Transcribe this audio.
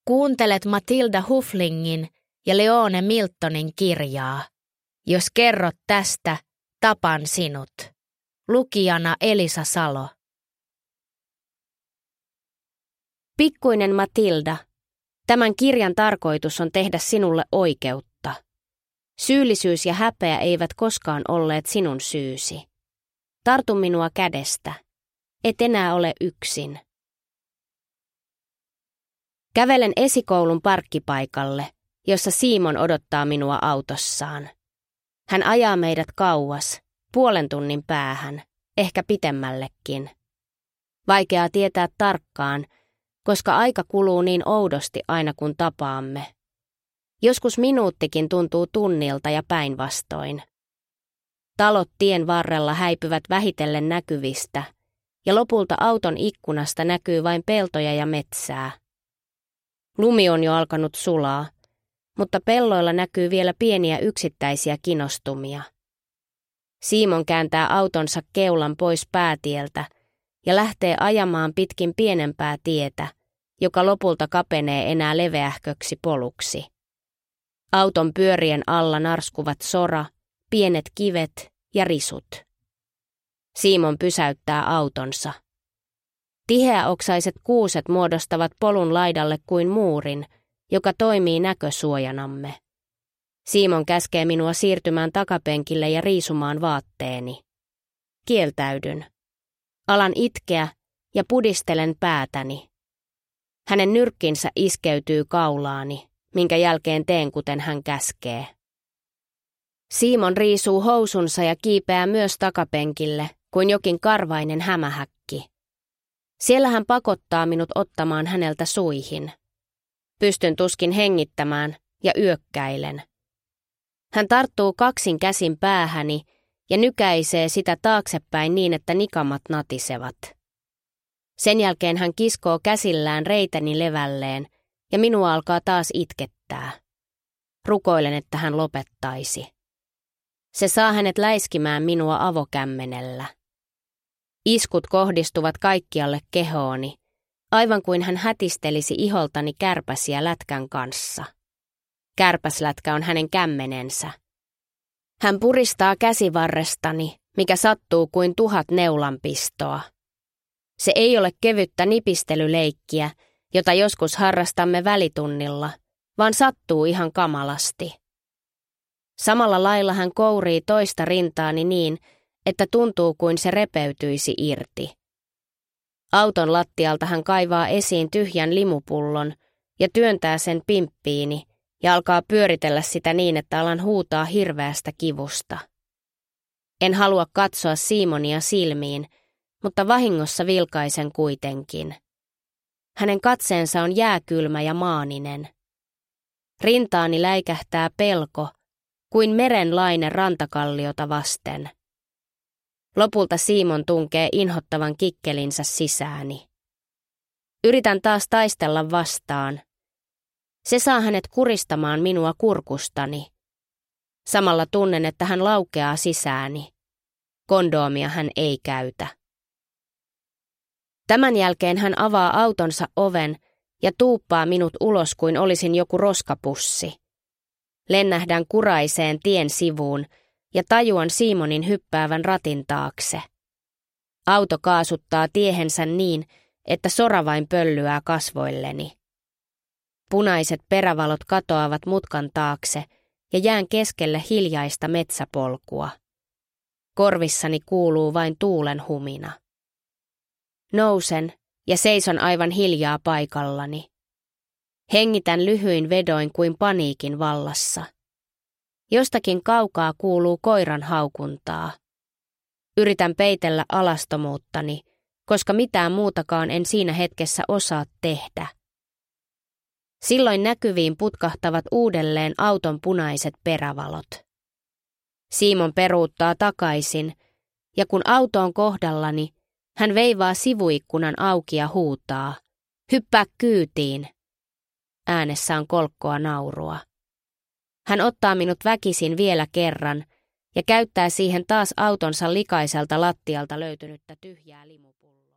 kuuntelet Matilda Huflingin ja Leone Miltonin kirjaa. Jos kerrot tästä, tapan sinut. Lukijana Elisa Salo. Pikkuinen Matilda, tämän kirjan tarkoitus on tehdä sinulle oikeutta. Syyllisyys ja häpeä eivät koskaan olleet sinun syysi. Tartu minua kädestä. Et enää ole yksin. Kävelen esikoulun parkkipaikalle, jossa Simon odottaa minua autossaan. Hän ajaa meidät kauas, 0,5 tunnin päähän, ehkä pitemmällekin. Vaikeaa tietää tarkkaan, koska aika kuluu niin oudosti aina kun tapaamme. Joskus minuuttikin tuntuu tunnilta ja päinvastoin. Talot tien varrella häipyvät vähitellen näkyvistä, ja lopulta auton ikkunasta näkyy vain peltoja ja metsää. Lumi on jo alkanut sulaa, mutta pelloilla näkyy vielä pieniä yksittäisiä kinostumia. Simon kääntää autonsa keulan pois päätieltä ja lähtee ajamaan pitkin pienempää tietä, joka lopulta kapenee enää leveähköksi poluksi. Auton pyörien alla narskuvat sora, pienet kivet ja risut. Simon pysäyttää autonsa. Tiheäoksaiset kuuset muodostavat polun laidalle kuin muurin, joka toimii näkösuojanamme. Simon käskee minua siirtymään takapenkille ja riisumaan vaatteeni. Kieltäydyn. Alan itkeä ja pudistelen päätäni. Hänen nyrkkinsä iskeytyy kaulaani, minkä jälkeen teen kuten hän käskee. Simon riisuu housunsa ja kiipeää myös takapenkille kuin jokin karvainen hämähäkki. Siellä hän pakottaa minut ottamaan häneltä suihin. Pystyn tuskin hengittämään ja yökkäilen. Hän tarttuu kaksin käsin päähäni ja nykäisee sitä taaksepäin niin, että nikamat natisevat. Sen jälkeen hän kiskoo käsillään reitäni levälleen ja minua alkaa taas itkettää. Rukoilen, että hän lopettaisi. Se saa hänet läiskimään minua avokämmenellä. Iskut kohdistuvat kaikkialle kehooni, aivan kuin hän hätistelisi iholtani kärpäsiä lätkän kanssa. Kärpäslätkä on hänen kämmenensä. Hän puristaa käsivarrestani, mikä sattuu kuin 1000 neulanpistoa. Se ei ole kevyttä nipistelyleikkiä, jota joskus harrastamme välitunnilla, vaan sattuu ihan kamalasti. Samalla lailla hän kourii toista rintaani niin, että tuntuu kuin se repeytyisi irti. Auton lattialta hän kaivaa esiin tyhjän limupullon ja työntää sen pimppiini ja alkaa pyöritellä sitä niin, että alan huutaa hirveästä kivusta. En halua katsoa Simonia silmiin, mutta vahingossa vilkaisen kuitenkin. Hänen katseensa on jääkylmä ja maaninen. Rintaani läikähtää pelko, kuin merenlaine rantakalliota vasten. Lopulta Simon tunkee inhottavan kikkelinsä sisääni. Yritän taas taistella vastaan. Se saa hänet kuristamaan minua kurkustani. Samalla tunnen, että hän laukeaa sisääni. Kondoomia hän ei käytä. Tämän jälkeen hän avaa autonsa oven ja tuuppaa minut ulos kuin olisin joku roskapussi. Lennähdän kuraiseen tien sivuun ja tajuan Simonin hyppäävän ratin taakse. Auto kaasuttaa tiehensä niin, että sora vain pöllyää kasvoilleni. Punaiset perävalot katoavat mutkan taakse ja jään keskelle hiljaista metsäpolkua. Korvissani kuuluu vain tuulen humina. Nousen ja seison aivan hiljaa paikallani. Hengitän lyhyin vedoin kuin paniikin vallassa. Jostakin kaukaa kuuluu koiran haukuntaa. Yritän peitellä alastomuuttani, koska mitään muutakaan en siinä hetkessä osaa tehdä. Silloin näkyviin putkahtavat uudelleen auton punaiset perävalot. Simon peruuttaa takaisin, ja kun auto on kohdallani, hän veivaa sivuikkunan auki ja huutaa, "Hyppää kyytiin!" Äänessä on kolkkoa naurua. Hän ottaa minut väkisin vielä kerran ja käyttää siihen taas autonsa likaiselta lattialta löytynyttä tyhjää limupulloa.